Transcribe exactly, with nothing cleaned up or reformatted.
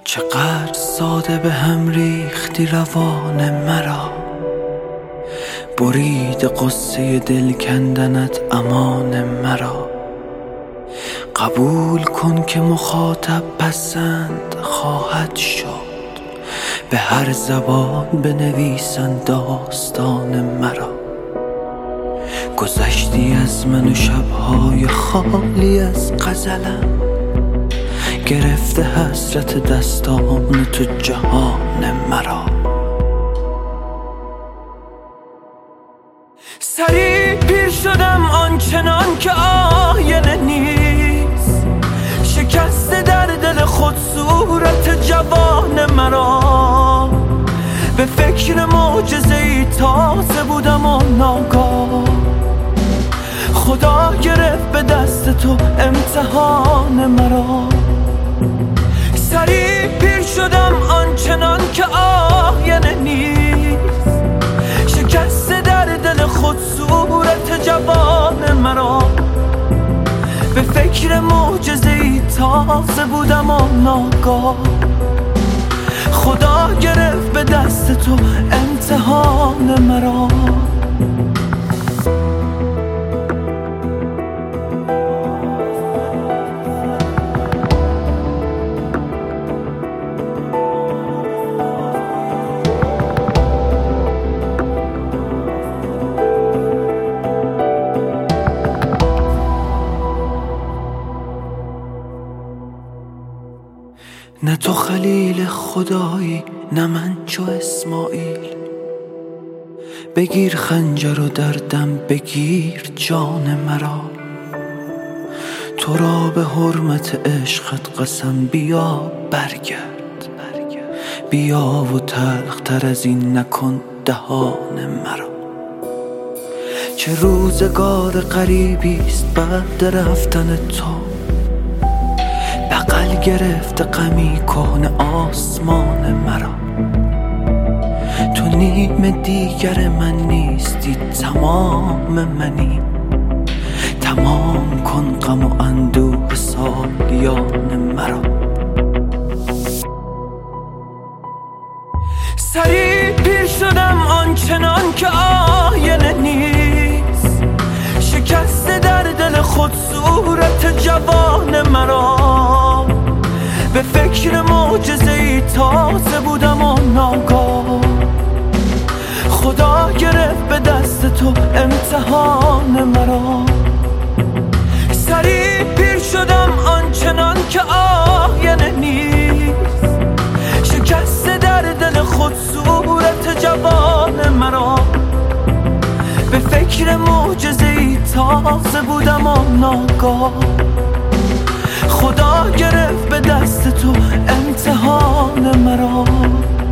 چقدر ساده به هم ریختی روان مرا، برید قصه دل کندنت امان مرا. قبول کن که مخاطب پسند خواهد شد، به هر زبان بنویسند داستان مرا. گذشتی از من و شبهای خالی از غزلم، گرفته حسرت دستان تو جهان مرا. سریع پیر شدم آنچنان که آینه نیست، شکسته در دل خود صورت جوان مرا. به فکر معجزه‌ای تازه بودم و ناگاه خدا گرفت به دست تو امتحان مرا. سریع پیر شدم آنچنان که آینه نیست، شکسته در دل خود صورت جوان مرا. به فکر معجزه‌ای تازه بودم و ناگاه خدا گرفت به دست تو امتحان مرا. نه تو خلیل خدایی نه من چو اسماعیل، بگیر خنجر و در دم بگیر جان مرا. تو را به حرمت عشقت قسم بیا برگرد، بیا و تلختر از این نکن دهان مرا. چه روزگار غریبیست بعد رفتن تو، بغل گرفته غمی کهنه آسمان مرا. تو نیم دیگر من نیستی تمام منی، تمام کن غم و اندوه سالیان مرا. سریع پیر شدم آنچنان که آینه نیست، شکسته در دل خود صورت جوان مرا. به فکر معجزه‌ای تازه بودم و ناگاه خدا گرفت به دست تو امتحان مرا. سریع پیر شدم آنچنان که آینه نیست، شکسته در دل خود صورت جوان مرا. به فکر معجزه‌ای تازه بودم و ناگاه خدا گرفت به دست تو امتحان مرا.